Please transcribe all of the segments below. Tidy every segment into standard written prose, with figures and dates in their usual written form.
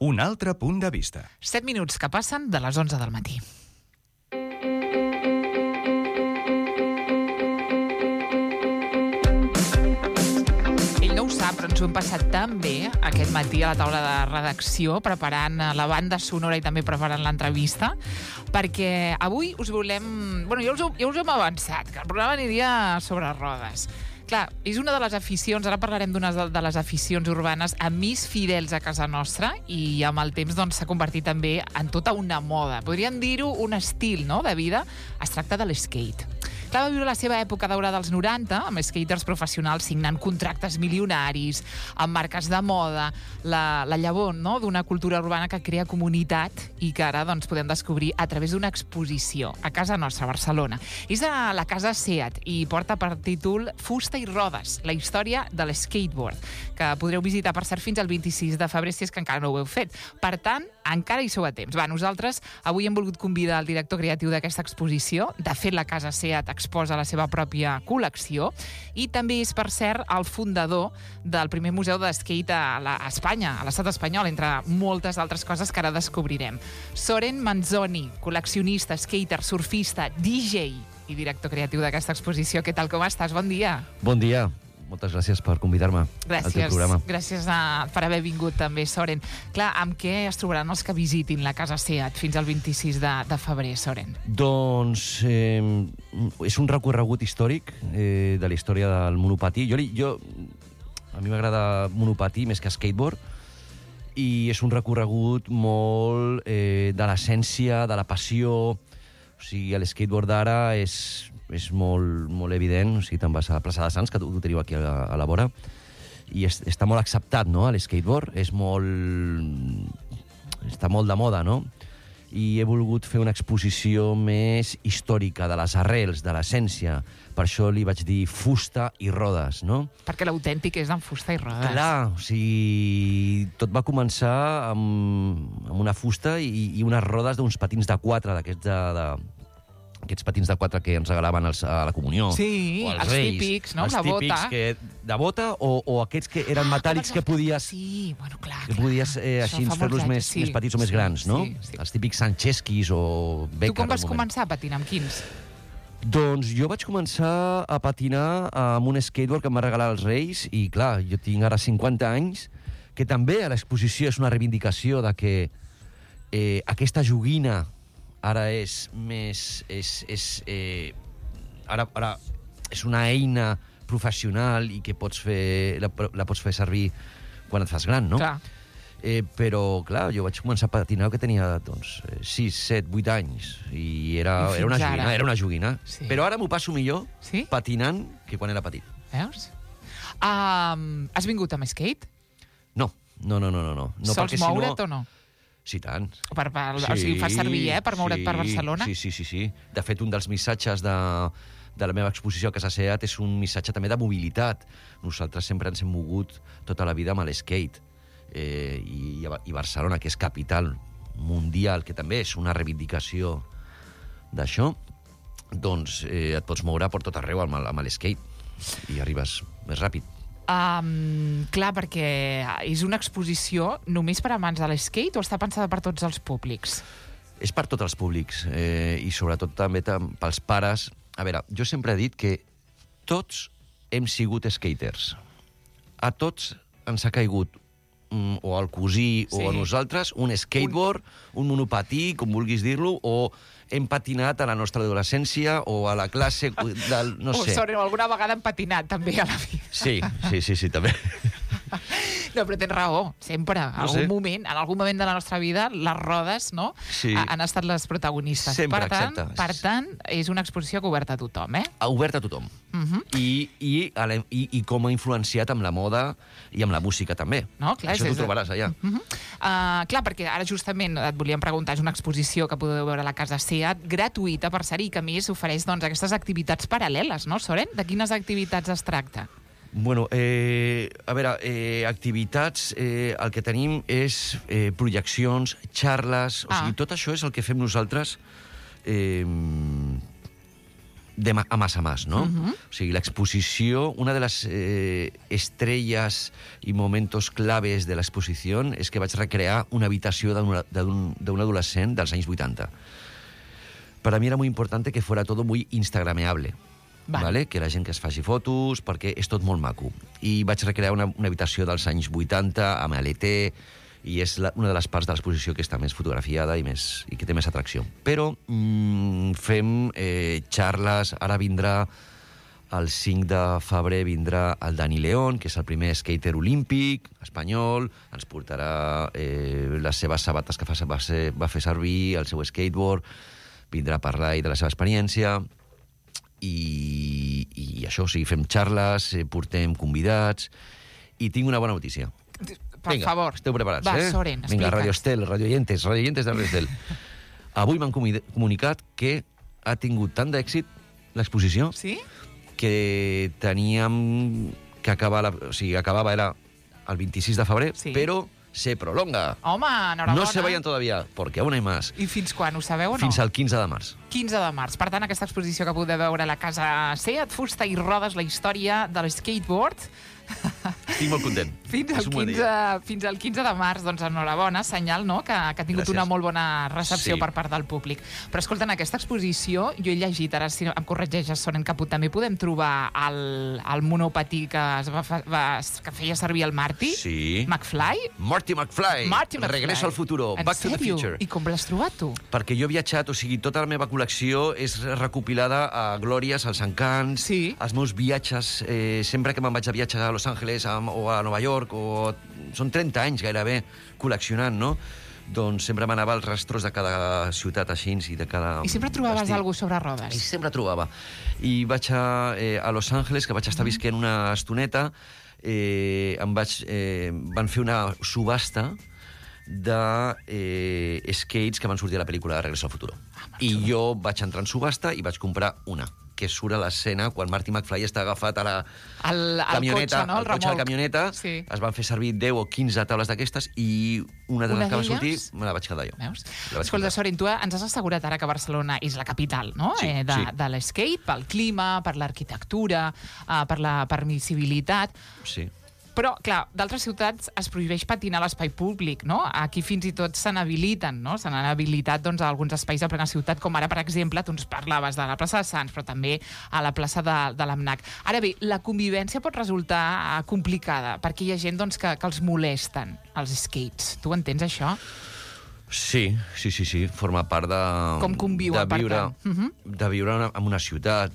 Un altre punt de vista. 7 minuts que passen de les 11 del matí. Ell no ho sap, però ens ho hem passat tan bé aquest matí a la taula de redacció, preparant la banda sonora i també preparant l'entrevista, perquè avui us volem... Bueno, ja us hem avançat, que el programa aniria sobre rodes. Clar, és una de les aficions, ara parlarem d'una de les aficions urbanes amb més fidels a casa nostra i amb el temps doncs, s'ha convertit també en tota una moda. Podríem dir-ho un estil, no?, de vida. Es tracta de l'skate. Clar, va viure la seva època daurada dels 90, amb skaters professionals signant contractes milionaris, amb marques de moda, la llavor, no?, d'una cultura urbana que crea comunitat i que ara doncs, podem descobrir a través d'una exposició a casa nostra, a Barcelona. És a la Casa Seat i porta per títol Fusta i rodes, la història de l'skateboard, que podreu visitar, per cert, fins al 26 de febrer, si és que encara no ho heu fet. Per tant, encara hi sou a temps. Va, nosaltres avui hem volgut convidar el director creatiu d'aquesta exposició. De fet, la Casa Seat exposa la seva pròpia col·lecció i també és, per cert, el fundador del primer museu de skate a Espanya, a l'estat espanyol, entre moltes altres coses que ara descobrirem. Soren Manzoni, col·leccionista, skater, surfista, DJ i director creatiu d'aquesta exposició. Què tal, com estàs? Bon dia. Bon dia. Moltes gràcies per convidar-me al teu programa. Gràcies per haver vingut també, Soren. Clar, amb què es trobaran els que visitin la Casa Seat fins al 26 de febrer, Soren? Doncs és un recorregut històric de la història del monopatí. A mi m'agrada monopatí més que skateboard i és un recorregut molt de l'essència, de la passió. O sigui, l'skateboard d'ara és molt evident, o sigui, te'n vas a la plaça de Sants, que ho teniu aquí a la vora, i està molt acceptat, no?, l'skateboard, està molt de moda, no? I he volgut fer una exposició més històrica, de les arrels, de l'essència. Per això li vaig dir fusta i rodes, no? Perquè l'autèntic és en fusta i rodes. Clar, o sigui, tot va començar amb una fusta i unes rodes d'uns patins de 4, aquests patins de 4 que ens regalaven a la comunió. Sí, o als els reis, típics, no? Els La típics bota. de bota o aquests que eren metàl·lics que podies... Sí, bueno, clar. Que podies així fer-los més petits o més grans, no? Sí. Els típics Sancheskis o Becker. Tu com vas començar a patinar, amb quins? Doncs jo vaig començar a patinar amb un skateboard que em va regalar els Reis i, clar, jo tinc ara 50 anys, que també a l'exposició és una reivindicació de que aquesta joguina ara és més... Ara és una eina professional i que la pots fer servir quan et fas gran, no? Clar. Però, clar, jo vaig començar a patinar que tenia, doncs, 6, 7, 8 anys i era una joguina. Sí. Però ara m'ho passo millor patinant que quan era petit. Veus? Has vingut amb skate? No. Sols moure't o no? Sí, tant. O sigui, fa servir, per moure't per Barcelona? Sí. De fet, un dels missatges de la meva exposició a Casa Seat és un missatge també de mobilitat. Nosaltres sempre ens hem mogut tota la vida amb l'skate. I Barcelona, que és capital mundial, que també és una reivindicació d'això, doncs et pots moure per tot arreu amb l'skate i arribes més ràpid. Clar, perquè és una exposició només per amants de l'skate o està pensada per tots els públics? És per tots els públics i sobretot també pels pares. A veure, jo sempre he dit que tots hem sigut skaters. A tots ens ha caigut o al cosí o a nosaltres un skateboard, un monopatí, com vulguis dir-lo, o hem patinat a la nostra adolescència o a la classe del... no sé. Alguna vegada hem patinat també a la vida. Sí, també. No, però tens raó, sempre. En algun moment de la nostra vida, les rodes, no?, han estat les protagonistes. Sempre, per tant, és una exposició que oberta a tothom, eh? Oberta a tothom. I com ha influenciat amb la moda i amb la música també. No, clar, això t'ho trobaràs allà. Clar, perquè ara justament et volíem preguntar, és una exposició que podeu veure a la Casa Seat, gratuïta, per cert, i que a més ofereix aquestes activitats paral·leles, no, Soren? De quines activitats es tracta? Bueno, a veure, activitats, el que tenim és projeccions, xarles, o sigui, tot això és el que fem nosaltres a más a más, no? O sigui, l'exposició, una de les estrelles i momentos claves de l'exposició és que vaig recrear una habitació d'un adolescent dels anys 80. Para mí era muy importante que fuera todo muy instagrameable. Vale? Que la gent que es faci fotos, perquè és tot molt maco. I vaig recrear una habitació dels anys 80 amb LT, i és una de les parts de l'exposició que està més fotografiada i que té més atracció. Però fem xarles, ara vindrà el 5 de febrer vindrà el Dani León, que és el primer skater olímpic espanyol, ens portarà les seves sabates que va fer servir, el seu skateboard, vindrà a parlar de la seva experiència, i això, o sigui, fem xarles, portem convidats, i tinc una bona notícia. Per favor. Esteu preparats, Va, Soren, explica'ns. Vinga, Radio Estel, radioyentes de Radio Estel. Avui m'han comunicat que ha tingut tant d'èxit l'exposició que teníem que acabar, o sigui, acabava era el 26 de febrer, però se prolonga. Home, enhorabona. No se vayan todavía, porque aún hay más. I fins quan, ho sabeu o no? Fins al 15 de març. 15 de març. Per tant, aquesta exposició que podeu veure a la Casa Seat, Fusta i Rodes, la història de l'skateboard. Estic molt content. Fins al 15 de març, doncs enhorabona, senyal, no?, que ha tingut una molt bona recepció per part del públic. Però escolta, en aquesta exposició, jo he llegit, ara si em corregeixes, Soren Caput, també podem trobar el monopatí que feia servir el Marty McFly. Marty McFly. Regreso al futuro. Back to the future. I com l'has trobat, tu? Perquè jo he viatjat, o sigui, tota la meva col·lecció és recopilada a glòries, als encants, als meus viatges, sempre que me'n vaig a viatjar a Los Angeles o a Nova York, són 30 anys gairebé col·leccionant, no? Doncs sempre m'anava als rastros de cada ciutat així i de cada... I sempre trobaves alguna sobre rodes? I sempre trobava. I vaig a Los Angeles, que vaig estar visquent una estoneta, van fer una subhasta de skates que van sortir a la pel·lícula de Regreso al futuro. I jo vaig entrar en subhasta i vaig comprar una, que surt a l'escena quan Marty McFly està agafat a la camioneta, al cotxe de la camioneta. Es van fer servir 10 o 15 taules d'aquestes i una de les que va sortir me la vaig quedar jo. Escolta, Soren, tu ens has assegurat ara que Barcelona és la capital, no?, de l'skate, pel clima, per l'arquitectura, per la permissibilitat. Sí. Però, clar, d'altres ciutats es prohibeix patinar a l'espai públic, no? Aquí fins i tot se n'habiliten, no? Se n'han habilitat, doncs, alguns espais de plena ciutat, com ara, per exemple, tu ens parlaves de la plaça de Sants, però també a la plaça de l'AMNAC. Ara bé, la convivència pot resultar complicada, perquè hi ha gent, doncs, que els molesten, els skates. Tu entens això? Sí. Forma part de... Com conviuen, per tant. De viure en una ciutat.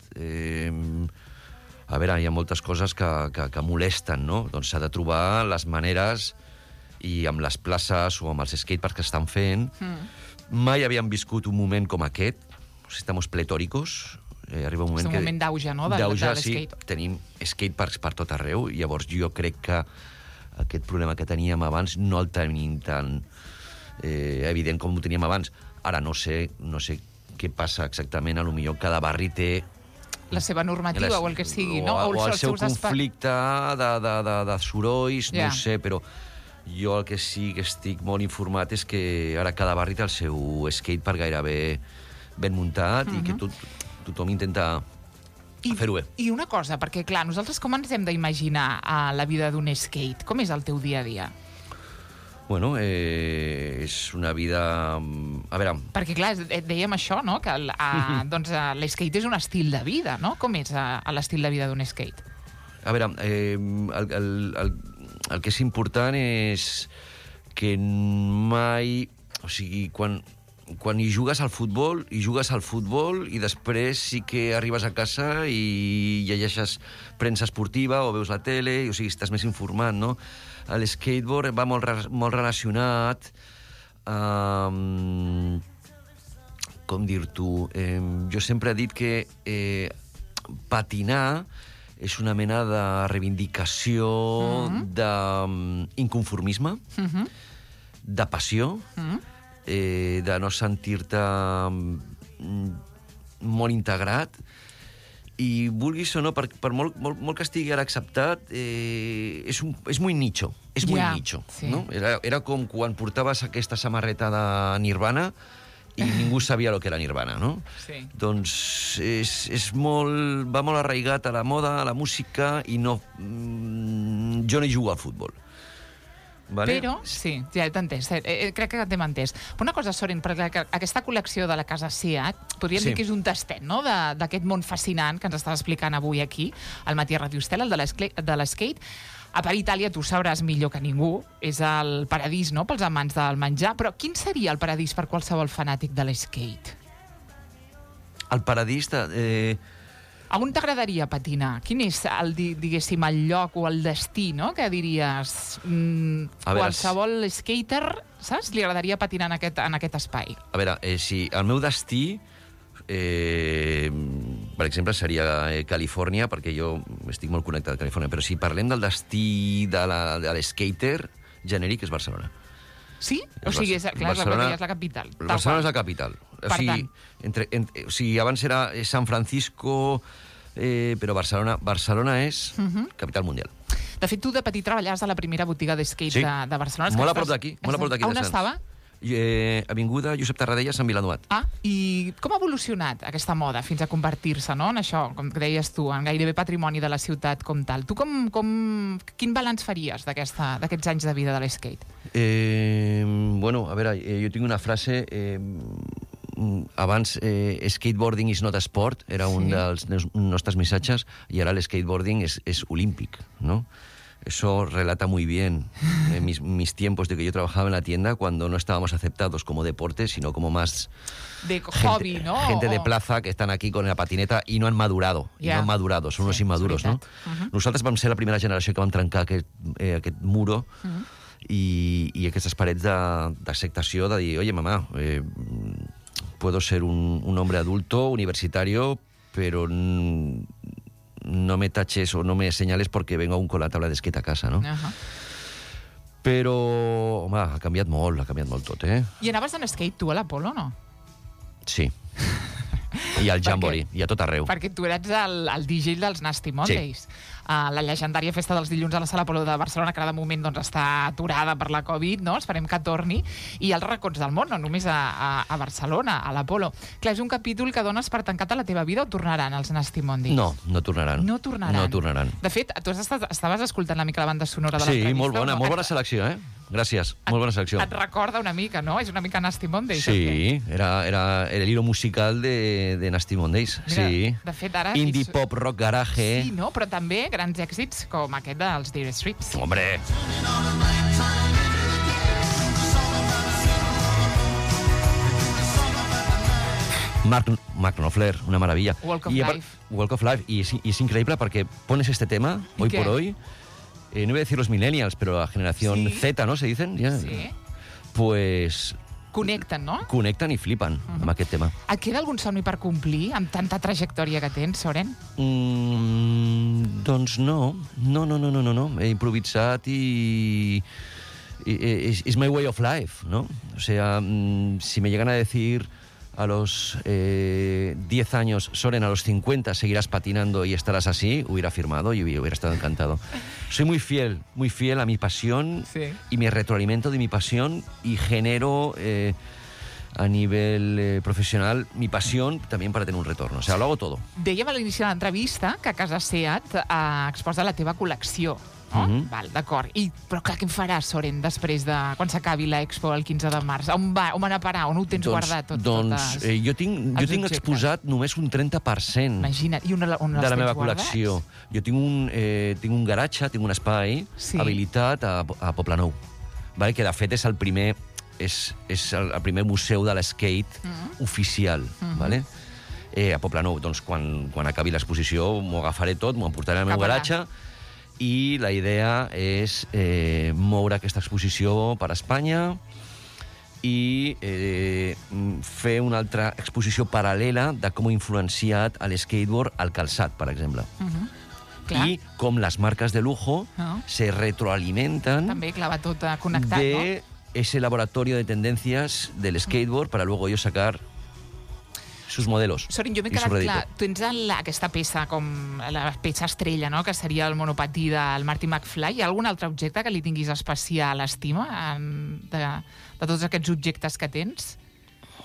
A veure, hi ha moltes coses que molesten, no? Doncs s'ha de trobar les maneres, i amb les places o amb els skateparks que estan fent. Mai havíem viscut un moment com aquest. Estamos pletóricos. Arriba un moment que... És un moment d'auge, no?, de l'skate. Sí, tenim skateparks per tot arreu. Llavors jo crec que aquest problema que teníem abans no el tenim tan evident com ho teníem abans. Ara no sé què passa exactament. A lo millor cada barri té la seva normativa o el que sigui, no? O el seu conflicte de sorolls, no ho sé, però jo el que sí que estic molt informat és que ara cada barri té el seu skatepark gairebé ben muntat i que tothom intenta fer-ho bé. I una cosa, perquè clar, nosaltres com ens hem d'imaginar la vida d'un skate? Com és el teu dia a dia? Bueno, és una vida... A veure... Perquè, clar, dèiem això, no?, que l'skate és un estil de vida, no? Com és l'estil de vida d'un skate? A veure, el que és important és que mai... O sigui, quan hi jugues al futbol, i després sí que arribes a casa i llegeixes premsa esportiva o veus la tele, o sigui, estàs més informat, no? L'skateboard va molt relacionat com dir-t'ho? Jo sempre he dit que patinar és una mena de reivindicació d'inconformisme, de passió, de no sentir-te molt integrat, i vulguis o no, per molt que estigui ara acceptat, és muy nicho. És muy nicho. No? Era com quan portaves aquesta samarreta de Nirvana i ningú sabia el que era Nirvana, no? Sí. Doncs va molt arraigat a la moda, a la música, i no... jo no hi jugo al futbol. Vale? Però, sí, ja t'he entès. Crec que t'hem entès. Però una cosa, Soren, perquè aquesta col·lecció de la casa Seat, podríem dir que és un tastet, no?, d'aquest món fascinant que ens estàs explicant avui aquí, al Matí a Radio Estel, el de l'skate. A part, Itàlia, tu sabràs millor que ningú, és el paradís, no?, pels amants del menjar. Però quin seria el paradís per qualsevol fanàtic de l'skate? El paradís A on t'agradaria patinar? Quin és, diguéssim, el lloc o el destí, no?, que diries qualsevol skater, saps?, li agradaria patinar en aquest espai. A veure, si el meu destí, per exemple, seria Califòrnia, perquè jo estic molt connectat a Califòrnia, però si parlem del destí de l'skater genèric, és Barcelona. Sí? O sigui, clar, Barcelona és la capital. Barcelona és la capital. O sigui, abans era San Francisco, però Barcelona és capital mundial. De fet, tu de petit treballaves a la primera botiga d'skate de Barcelona. Molt a prop d'aquí. On estava? Avinguda Josep Tarradellas, Sant Vilanuat. I com ha evolucionat aquesta moda fins a convertir-se, no?, en això, com deies tu, en gairebé patrimoni de la ciutat com tal. Tu quin balanç faries d'aquests anys de vida de l'skate? Bueno, a veure, jo tinc una frase... Abans, skateboarding is not a sport, era un dels nostres missatges, i ara l'skateboarding es olímpic, ¿no? Eso relata muy bien mis tiempos de que yo trabajaba en la tienda cuando no estábamos aceptados como deporte, sino como más... De hobby, ¿no? Gente de plaza que están aquí con la patineta i no han madurado. I no han madurado, són unos immaduros, no? Nosaltres vam ser la primera generació que vam trencar aquest muro i aquestes parets d'acceptació de dir, oye, mamá, puedo ser un hombre adulto, universitario, pero no me taches o no me señales porque vengo aún con la tabla de skate a casa, no? Però, home, ha canviat molt tot, I anaves en skate tu a l'Apolo, no? Sí. I al Jamboree, i a tot arreu. Perquè tu eres el DJ dels Nasty Mondays. La llegendària festa dels dilluns a la Sala Apolo de Barcelona, que ara de moment està aturada per la Covid, no? Esperem que torni. I als racons del món, no només a Barcelona, a l'Apolo. Clar, és un capítol que dones per tancat a la teva vida o tornaran els Nasty Mondays? No tornaran. No tornaran. De fet, tu estaves escoltant una mica la banda sonora de l'entrevista. Sí, molt bona selecció, Gràcies, molt bona selecció. Et recorda una mica, no? És una mica Nasty Mondays. Sí, era el hilo musical de Nasty Mondays. Sí. De fet, ara... Indie pop, rock, garage... Sí, no? Però també grans èxits com aquest dels Dire Straits. Hombre! Mark Knopfler, una maravilla. Walk of Life. Y es increíble porque pones este tema, hoy por hoy, no voy a decir los millennials, pero la generación Z, ¿no? Se dicen, ya. Sí. Pues... Connecten, no? Connecten i flipen amb aquest tema. Et queda algun somni per complir amb tanta trajectòria que tens, Soren? Doncs no. He improvisat y es my way of life, ¿no? O sea, si me llegan a decir a los 10 años, Soren, a los 50 seguirás patinando y estarás así, hubiera firmado y hubiera estado encantado. Soy muy fiel a mi pasión y me retroalimento de mi pasión y genero a nivel profesional mi pasión también para tener un retorno. O sea, lo hago todo. Dèiem a l'inici de l'entrevista que a casa Seat exposa la teva col·lecció. Val, d'acord. Però clar, què en faràs, Soren, després de quan s'acabi l'Expo el 15 de març? On va a parar? On ho tens guardat? Doncs jo tinc exposat només un 30%. Imagina't. I on els de la meva guardats? col·lecció. Jo tinc un garatge, tinc un espai habilitat a Poblenou, que de fet és el primer museu de l'skate oficial. A Poblenou, doncs quan acabi l'exposició m'ho agafaré tot, m'ho emportaré al meu garatge i la idea és moure aquesta exposició per Espanya i fer una altra exposició paral·lela de com ha influenciat l'skateboard al calçat, per exemple. I com les marques de lujo se retroalimentan també, clar, va tot connectat, de ese laboratorio de tendencias del skateboard para luego ellos sacar sus modelos. Soren, jo m'he quedat clar, tens aquesta peça com la peça estrella, no?, que seria el monopatí del Marty McFly. Hi ha algun altre objecte que li tinguis especial estima de tots aquests objectes que tens?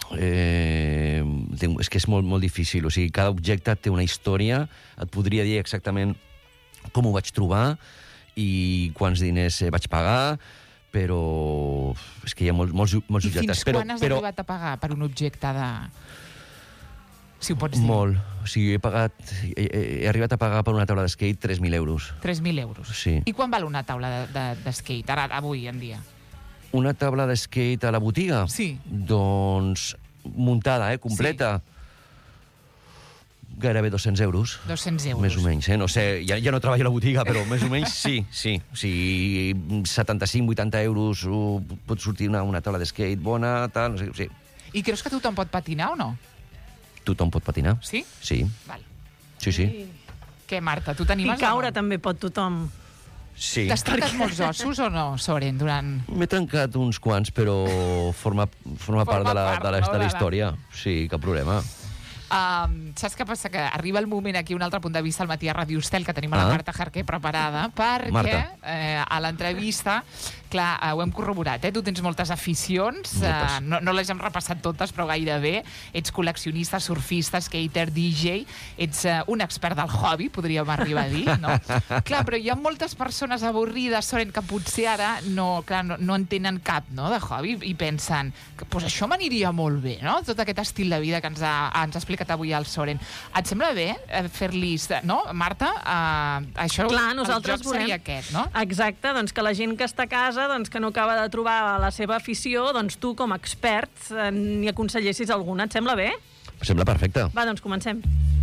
és que és molt, molt difícil. O sigui, cada objecte té una història, et podria dir exactament com ho vaig trobar i quants diners vaig pagar, però és que hi ha molts objectes. I fins quan has arribat a pagar per un objecte de... Si ho pots dir. Molt. O sigui, he arribat a pagar per una taula d'skate 3.000 euros. 3.000 euros. Sí. I quan val una taula de skate, ara, avui en dia? Una taula de skate a la botiga? Sí. Doncs muntada, completa. Sí. Gairebé 200 euros. 200 euros. Més o menys, No sé, ja no treballo a la botiga, però més o menys sí. Sí, 75-80 euros pot sortir una taula de skate bona, tal, no sé, sí. I creus que tothom pot patinar o no? Tothom pot patinar. Sí? Sí. Val. Sí. Què, Marta, tu t'animes? I caure també pot tothom. Sí. T'has trencat molts ossos o no, Soren, durant... M'he trencat uns quants, però forma part de la història. Sí, cap problema. Saps què passa? Que arriba el moment aquí, un altre punt de vista al matí a Ràdio Estel, que tenim a la Marta Jarqué preparada, perquè a l'entrevista, clar, ho hem corroborat, tu tens moltes aficions, no les hem repassat totes, però gairebé. Ets col·leccionista, surfista, skater, DJ, ets un expert del hobby, podríem arribar a dir, no? Clar, però hi ha moltes persones avorrides, Soren, que potser ara no en tenen cap, no?, de hobby, i pensen, doncs això m'aniria molt bé, no?, tot aquest estil de vida que ens ha explicat avui al Soren. Et sembla bé fer-li... No, Marta? Això, clar, el joc seria aquest, no? Exacte, doncs que la gent que està a casa, doncs que no acaba de trobar la seva afició, doncs tu, com a expert, n'hi aconsellessis alguna. Et sembla bé? Em sembla perfecte. Va, doncs comencem.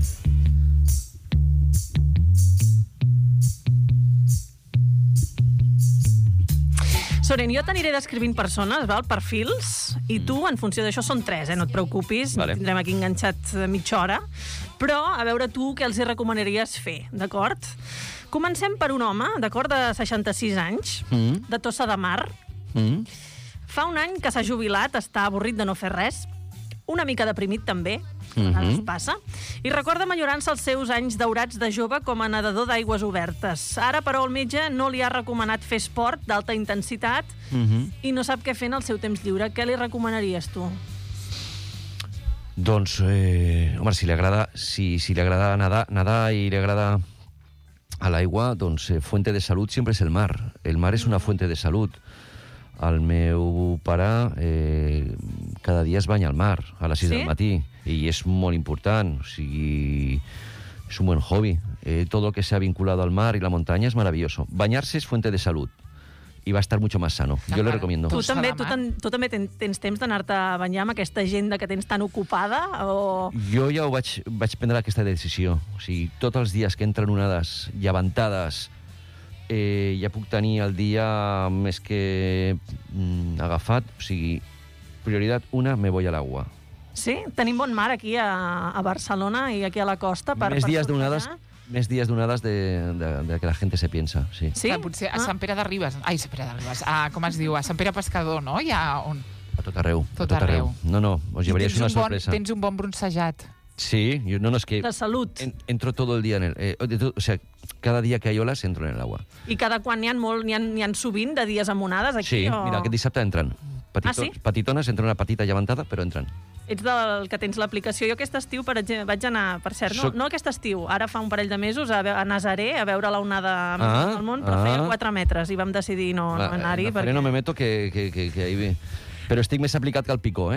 Soren, jo t'aniré descrivint persones, val? Perfils, i tu, en funció d'això, són 3, no et preocupis, vale. Tindrem aquí enganxat mitja hora, però a veure tu què els hi recomanaries fer, d'acord? Comencem per un home, d'acord, de 66 anys, de Tossa de Mar. Fa un any que s'ha jubilat, està avorrit de no fer res, una mica deprimit també, es passa, i recorda enyorant-se els seus anys daurats de jove com a nedador d'aigües obertes. Ara, però, el metge no li ha recomanat fer esport d'alta intensitat i no sap què fer en el seu temps lliure. Què li recomanaries, tu? Doncs, home, si li agrada nedar i li agrada a l'aigua, doncs fuente de salut sempre és el mar. El mar és una fuente de salut. El meu pare cada dia es banya al mar a les 6 del matí i és molt important, o sigui, és un buen hobby. Todo lo que sea vinculado al mar y la montaña es maravilloso. Bañarse es fuente de salud y va a estar mucho más sano. Yo le recomiendo. Tu també tens temps d'anar-te a banyar amb aquesta agenda que tens tan ocupada? O... Jo ja vaig prendre aquesta decisió. O sigui, tots els dies que entren onades llevantades ja puc tenir el dia més que agafat. O sigui, prioritat 1, me voy al agua. Sí? Tenim bon mar aquí a Barcelona i aquí a la costa. Més dies d'onades de que la gente se piensa, sí. Sí? Clar, potser a Sant Pere de Ribes... Ai, Sant Pere de Ribes. Com es diu? A Sant Pere Pescador, no? Hi ha on... A tot arreu. Tot arreu. No, os llevaríais una sorpresa. Tens un bon bronzejat. Sí, es que... De salut. Entro todo el día en el... o sea, cada día que hay olas entro en el agua. I cada quan n'hi ha sovint de dies amb onades aquí? Sí, mira, aquest dissabte entren. Sí? Petitones, entren una petita llevantada, però entren. Ets del que tens l'aplicació. Jo aquest estiu, per exemple, vaig anar, per cert, no aquest estiu, ara fa un parell de mesos, a Nazaré, a veure la onada del món, però feia 4 metres, i vam decidir no anar-hi. Nazaré no me meto, que ahí... Però estic més aplicat que el Picó,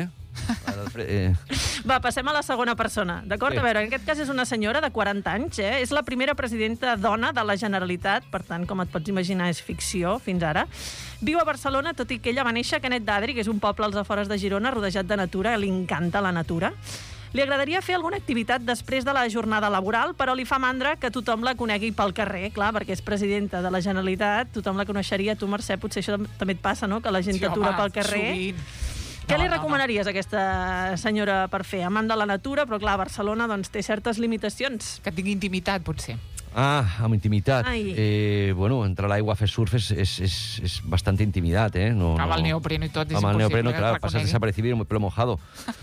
Va, passem a la segona persona, d'acord? Sí. A veure, en aquest cas és una senyora de 40 anys, és la primera presidenta dona de la Generalitat, per tant, com et pots imaginar, és ficció fins ara. Viu a Barcelona, tot i que ella va néixer a Canet d'Adri, que és un poble als afores de Girona, rodejat de natura, li encanta la natura. Li agradaria fer alguna activitat després de la jornada laboral, però li fa mandra que tothom la conegui pel carrer, clar, perquè és presidenta de la Generalitat, tothom la coneixeria. Tu, Mercè, potser això també et passa, no?, que la gent t'atura pel carrer. Sovint. Què li recomanaries a aquesta senyora per fer? Amant de la natura, però clar, Barcelona doncs, té certes limitacions. Que tingui intimitat, potser. Amb intimitat. Bueno, entrar a l'aigua a fer surf és bastante intimidad, No, amb el neopreno i tot, és impossible. Amb el neopreno, claro, pasas desapercibido, pelo mojado.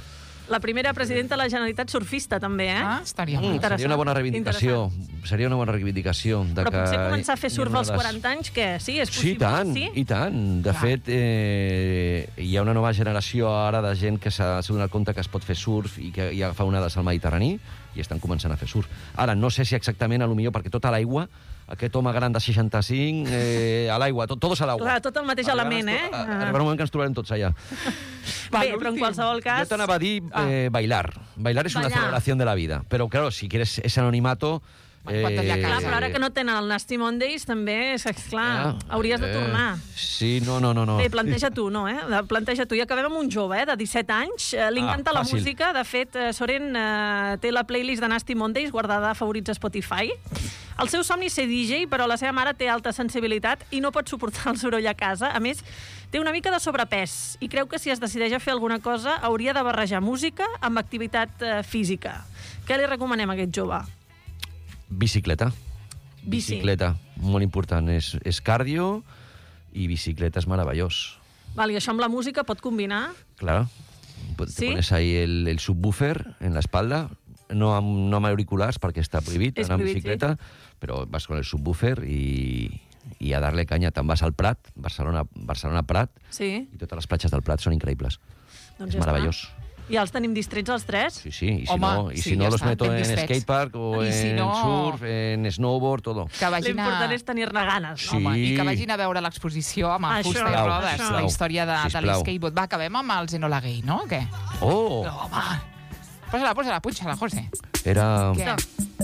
La primera presidenta de la Generalitat surfista, també, eh? Ah, estaria bé. Seria una bona reivindicació. Seria una bona reivindicació. Però potser començar a fer surf als 40 anys, què? Sí, és Sí, possible? i tant. De fet, hi ha una nova generació ara de gent que s'ha donat compte que es pot fer surf i que hi agafa onades al Mediterrani i estan començant a fer surf. Ara, no sé si exactament, potser perquè tota l'aigua, aquest home gran de 65, a l'aigua, todos a l'aigua. Clar, tot el mateix element, eh? Arribarà un moment que ens trobarem tots allà. Bé, però en qualsevol cas... Yo te anava a dir bailar. Bailar es una Ballar. celebración de la vida. Pero claro, si quieres ese anonimato... Clar, però ara que no tenen el Nasty Mondays, també, és clar, hauries de tornar. Sí, no. Bé, planteja tu, no, eh? Planteja tu. I acabem amb un jove, de 17 anys. Li encanta la fàcil. música. De fet, Soren té la playlist de Nasty Mondays guardada a favorits a Spotify. El seu somni és ser DJ, però la seva mare té alta sensibilitat i no pot suportar el soroll a casa. A més, té una mica de sobrepès i creu que si es decideix a fer alguna cosa hauria de barrejar música amb activitat física. Què li recomanem a aquest jove? Bicicleta. Bici. Bicicleta, molt important. És cardio i bicicleta és meravellós. Val, i això amb la música pot combinar? Claro. ¿Sí? Te pones ahí el subwoofer en la espalda, no amb auriculars perquè està prohibit anar en bicicleta, però vas con el subwoofer i a darle caña. Te'n vas al Prat, Barcelona Prat, Sí. i totes les platges del Prat són increïbles. Doncs És meravellós. Ja els tenim distrets els tres? Sí, i si Home, no, ja los està, meto ben en distrets. skatepark o I si en no- surf, en snowboard, todo. Que vagin L'important és tenir-ne ganes. Sí. Home, i que vagin a veure l'exposició amb Això, fusta i rodes, això. la història de Sisplau. l'skateboard. Va, acabem amb el Enola Gay, no? O què? Oh, No, home. Posa-la, punxa-la, José. era... Què?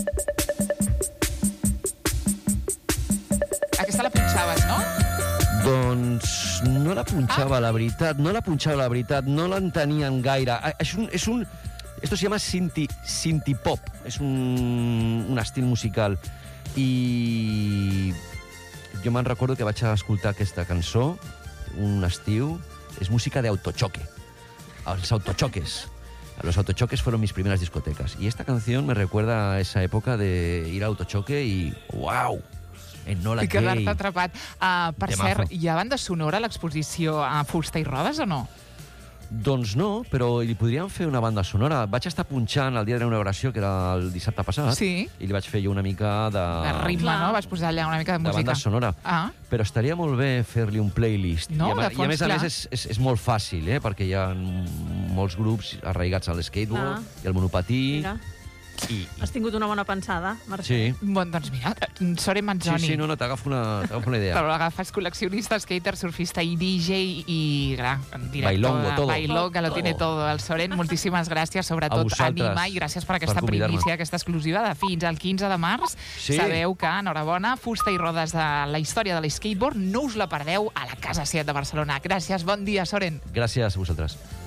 Aquesta la punxaves, no? Doncs no la punxava, la veritat, no l'entenien gaire. Esto se llama Synthie Pop, és un estil musical. I jo me'n recordo que vaig escoltar aquesta cançó un estiu, és música de autochoque. Els autochoques. Los autochoques fueron mis primeras discotecas. Y esta canción me recuerda a esa época de ir a autochoque y ¡wow! Enola I Gay. quedar-te atrapat. Per Temazo. cert, hi ha banda sonora a l'exposició a fusta i rodes o no? Doncs no, però li podríem fer una banda sonora. Vaig estar punxant el dia de la inauguració, que era el dissabte passat, Sí. i li vaig fer jo una mica de... De ritme, Clar. no? Vas posar allà una mica de de música. banda sonora. Ah, Però estaria molt bé fer-li un playlist. No, I de fons, a clar. més és molt fàcil, perquè hi ha molts grups arraigats a l'skateboard i al monopatí. Mira, has tingut una bona pensada, Mercè. Sí. bon, doncs mira, Soren Manzoni. Sí, no, t'agafo una idea. Però l'agafes col·leccionista, skater, surfista i DJ i director Bailongo, de todo. Bailó, que lo tiene todo. El Soren, moltíssimes gràcies, A sobretot vosaltres, Anima, i gràcies per aquesta per convidar-me. primícia, aquesta exclusiva de fins al 15 de març. Sí. Sabeu que, enhorabona, fusta i rodes de la història de l'skateboard, no us la perdeu a la Casa 7 de Barcelona. Gràcies, bon dia, Soren. Gràcies a vosaltres.